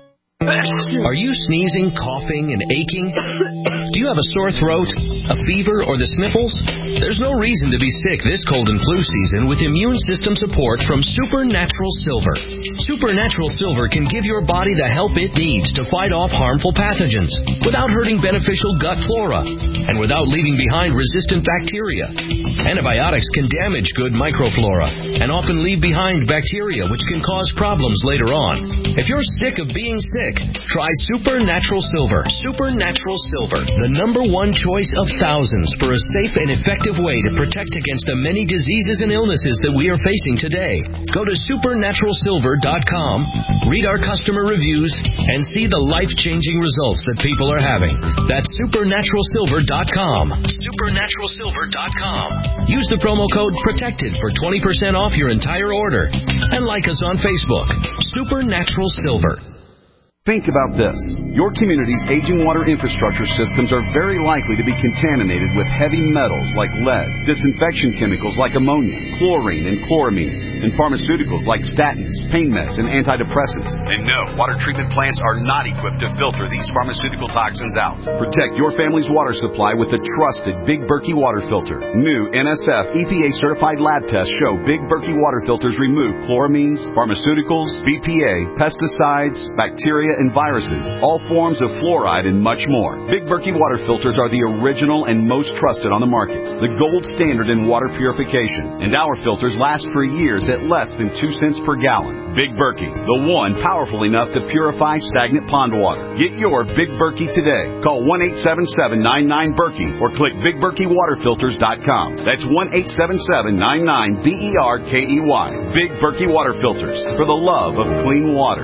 Are you sneezing, coughing, and aching? Do you have a sore throat, a fever, or the sniffles? There's no reason to be sick this cold and flu season with immune system support from Supernatural Silver. Supernatural Silver can give your body the help it needs to fight off harmful pathogens without hurting beneficial gut flora and without leaving behind resistant bacteria. Antibiotics can damage good microflora and often leave behind bacteria which can cause problems later on. If you're sick of being sick, try Supernatural Silver. Supernatural Silver, the number one choice of thousands for a safe and effective way to protect against the many diseases and illnesses that we are facing today. Go to supernatural silver dot com, read our customer reviews, and see the life-changing results that people are having. That's supernatural silver dot com. supernatural silver dot com. Use the promo code PROTECTED for twenty percent off your entire order. And like us on Facebook. Supernatural Silver. Think about this. Your community's aging water infrastructure systems are very likely to be contaminated with heavy metals like lead, disinfection chemicals like ammonia, chlorine and chloramines, and pharmaceuticals like statins, pain meds, and antidepressants. And no, water treatment plants are not equipped to filter these pharmaceutical toxins out. Protect your family's water supply with the trusted Big Berkey water filter. New N S F E P A-certified lab tests show Big Berkey water filters remove chloramines, pharmaceuticals, B P A, pesticides, bacteria, and viruses, all forms of fluoride, and much more. Big Berkey water filters are the original and most trusted on the market, the gold standard in water purification, and our filters last for years at less than two cents per gallon. Big Berkey, the one powerful enough to purify stagnant pond water. Get your Big Berkey today. Call one eight seven seven nine nine Berkey or click big berkey water filters dot com. That's one eight seven seven nine nine B E R K E Y. Big Berkey water filters, for the love of clean water.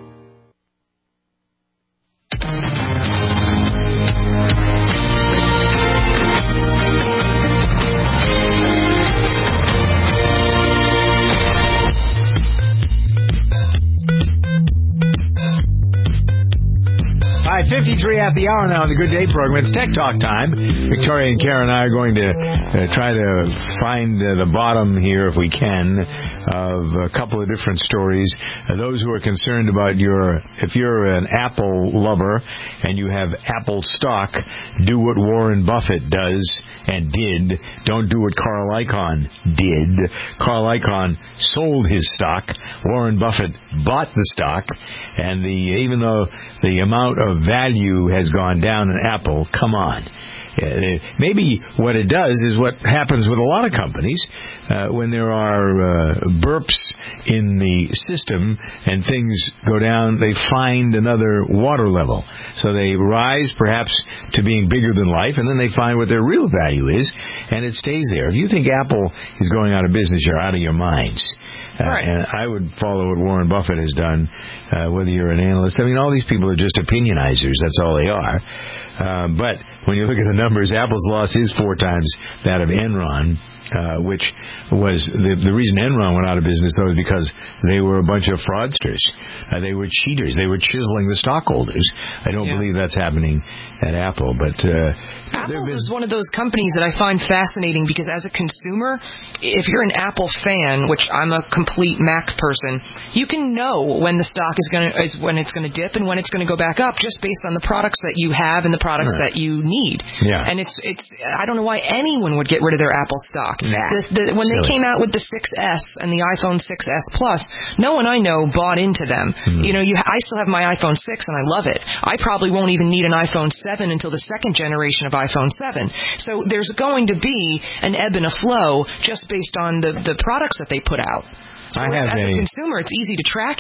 fifty-three at the hour now on the Good Day program. It's Tech Talk time. Victoria and Karen and I are going to uh, try to find uh, the bottom here, if we can, of a couple of different stories. Uh, those who are concerned about your, if you're an Apple lover and you have Apple stock, do what Warren Buffett does and did. Don't do what Carl Icahn did. Carl Icahn sold his stock. Warren Buffett bought the stock. And the even though the amount of value has gone down in Apple, come on. Uh, maybe what it does is what happens with a lot of companies uh, when there are uh, burps in the system and things go down, they find another water level. So they rise perhaps to being bigger than life, and then they find what their real value is, and it stays there. If you think Apple is going out of business, you're out of your minds. Uh, right. And I would follow what Warren Buffett has done, uh, whether you're an analyst. I mean, all these people are just opinionizers. That's all they are. Uh, but when you look at the numbers, Apple's loss is four times that of Enron, uh, which was the, the reason Enron went out of business, though, is because they were a bunch of fraudsters. Uh, they were cheaters. They were chiseling the stockholders. I don't yeah. believe that's happening at Apple. But uh, Apple is one of those companies that I find fascinating because as a consumer, if you're an Apple fan, which I'm a complete Mac person, you can know when the stock is going to is when it's going to dip and when it's going to go back up just based on the products that you have and the products right. that you need. Yeah. And it's it's I don't know why anyone would get rid of their Apple stock. Nah. The, the, when Silly. they came out with the six S and the iPhone six S Plus, no one I know bought into them. Mm. You know, you I still have my iPhone six and I love it. I probably won't even need an iPhone seven until the second generation of iPhone seven. So there's going to be an ebb and a flow just based on the, the products that they put out. So I have as a, a consumer, it's easy to track it.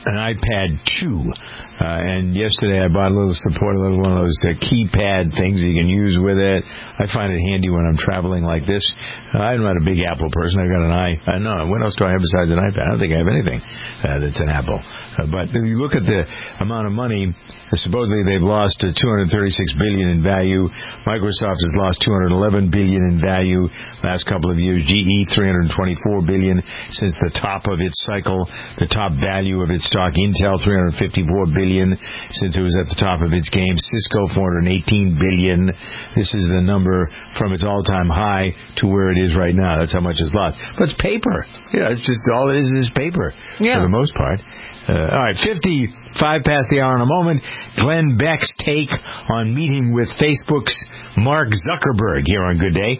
an iPad two. Uh, and yesterday I bought a little support, a little one of those uh, keypad things you can use with it. I find it handy when I'm traveling like this. Uh, I'm not a big Apple person. I've got an i. I know. What else do I have besides an iPad? I don't think I have anything uh, that's an Apple. Uh, but if you look at the amount of money, uh, supposedly they've lost uh, two hundred thirty-six billion dollars in value. Microsoft has lost two hundred eleven billion dollars in value last couple of years. G E, three hundred twenty-four billion dollars since the top of its cycle. The top value of its stock. Intel, three hundred fifty-four billion dollars since it was at the top of its game. Cisco, four hundred eighteen billion dollars. This is the number from its all-time high to where it is right now. That's how much it's lost. But it's paper. Yeah, it's just all it is is paper yeah. for the most part. Uh, all right, fifty-five past the hour in a moment. Glenn Beck's take on meeting with Facebook's Mark Zuckerberg here on Good Day.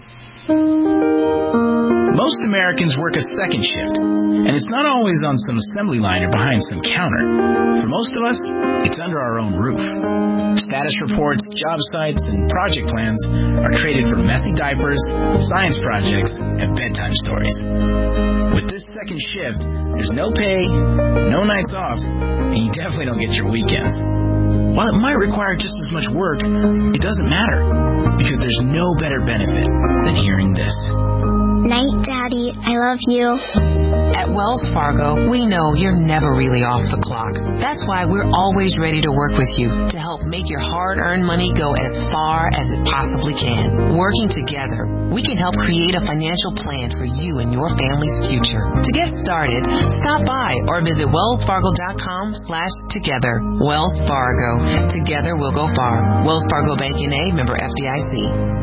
Most Americans work a second shift, and it's not always on some assembly line or behind some counter. For most of us, it's under our own roof. Status reports, job sites, and project plans are traded for messy diapers, science projects, and bedtime stories. With this second shift, there's no pay, no nights off, and you definitely don't get your weekends. While it might require just as much work, it doesn't matter, because there's no better benefit than hearing this. Night, Daddy. I love you. At Wells Fargo, we know you're never really off the clock. That's why we're always ready to work with you to help make your hard-earned money go as far as it possibly can. Working together, we can help create a financial plan for you and your family's future. To get started, stop by or visit wellsfargo.com slash together. Wells Fargo. Together we'll go far. Wells Fargo Bank N A, member F D I C.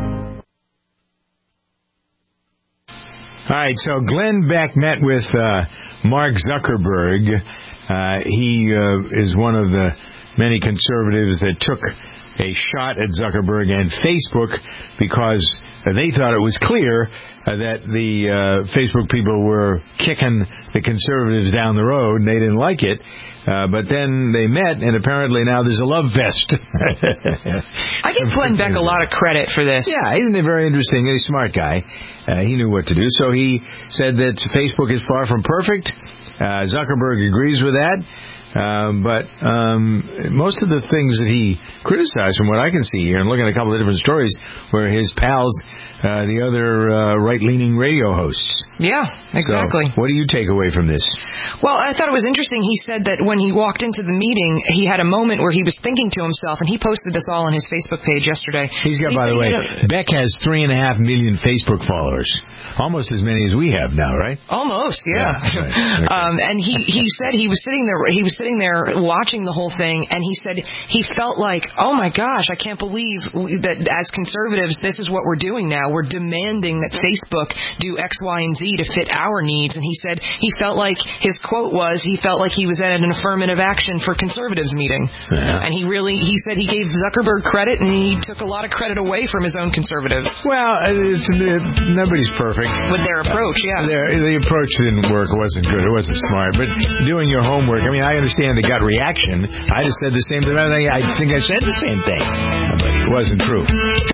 All right, so Glenn Beck met with uh, Mark Zuckerberg. Uh, he uh, is one of the many conservatives that took a shot at Zuckerberg and Facebook because they thought it was clear uh, that the uh, Facebook people were kicking the conservatives down the road, and they didn't like it. Uh, but then they met, and apparently now there's a love fest. I give Glenn Beck a lot of credit for this. Yeah, isn't it very interesting? He's a smart guy. Uh, he knew what to do. So he said that Facebook is far from perfect. Uh, Zuckerberg agrees with that. Um, but um, most of the things that he criticized, from what I can see here, and looking at a couple of different stories, were his pals, uh, the other uh, right-leaning radio hosts. Yeah, exactly. So, what do you take away from this? Well, I thought it was interesting. He said that when he walked into the meeting, he had a moment where he was thinking to himself, and he posted this all on his Facebook page yesterday. He's got, he by the way, a, Beck has three and a half million Facebook followers. Almost as many as we have now, right? Almost, yeah. yeah right. okay. um, and he, he said he was sitting there, he was sitting there watching the whole thing, and he said he felt like, oh my gosh, I can't believe that as conservatives, this is what we're doing now. We're demanding that Facebook do X, Y, and Z to fit our needs. And he said he felt like, his quote was, he felt like he was at an affirmative action for conservatives meeting. Yeah. And he really, he said he gave Zuckerberg credit, and he took a lot of credit away from his own conservatives. Well, it's, it, nobody's perfect. With their approach, yeah. Their, the approach didn't work. It wasn't good. It wasn't smart. But doing your homework, I mean, I understand the gut reaction. I just said the same thing. I think I said the same thing. But it wasn't true.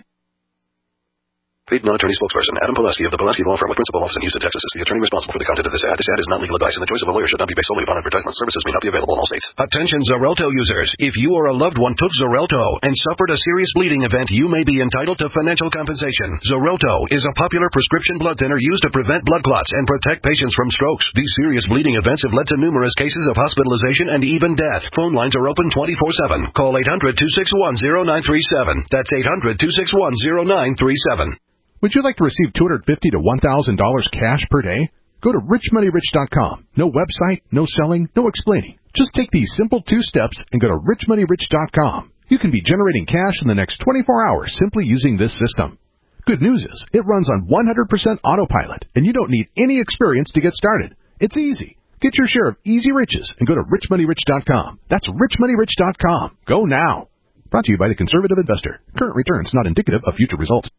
Paid non-attorney spokesperson Adam Pulaski of the Pulaski Law Firm with principal office in Houston, Texas is the attorney responsible for the content of this ad. This ad is not legal advice, and the choice of a lawyer should not be based solely upon advertisement. Services may not be available in all states. Attention Xarelto users. If you or a loved one took Xarelto and suffered a serious bleeding event, you may be entitled to financial compensation. Xarelto is a popular prescription blood thinner used to prevent blood clots and protect patients from strokes. These serious bleeding events have led to numerous cases of hospitalization and even death. Phone lines are open twenty-four seven. Call eight hundred, two six one, zero nine three seven. That's eight hundred, two six one, zero nine three seven. Would you like to receive two hundred fifty dollars to one thousand dollars cash per day? Go to rich money rich dot com. No website, no selling, no explaining. Just take these simple two steps and go to rich money rich dot com. You can be generating cash in the next twenty-four hours simply using this system. Good news is, it runs on one hundred percent autopilot, and you don't need any experience to get started. It's easy. Get your share of easy riches and go to rich money rich dot com. That's rich money rich dot com. Go now. Brought to you by the Conservative Investor. Current returns not indicative of future results.